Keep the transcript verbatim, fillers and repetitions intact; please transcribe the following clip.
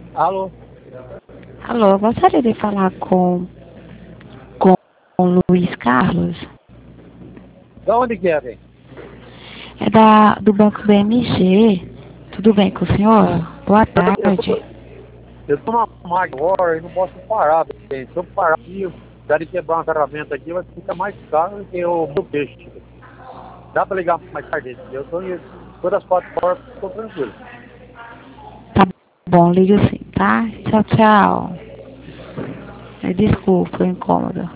Alô? Alô, eu gostaria de falar com, com o Luiz Carlos. Da onde que é, velho? É da, do Banco B M G. Tudo bem com o senhor? Boa Eu tô, tarde. eu tô na máquina agora e não posso parar, velho. Se eu parar aqui, o cara quebrar uma ferramenta aqui, vai ficar mais caro do que o meu peixe. Dá pra ligar mais tarde? Eu tô em todas as quatro horas, tô tranquilo. Tá bom, liga sim, tá? Tchau, tchau. É, desculpa o incômodo.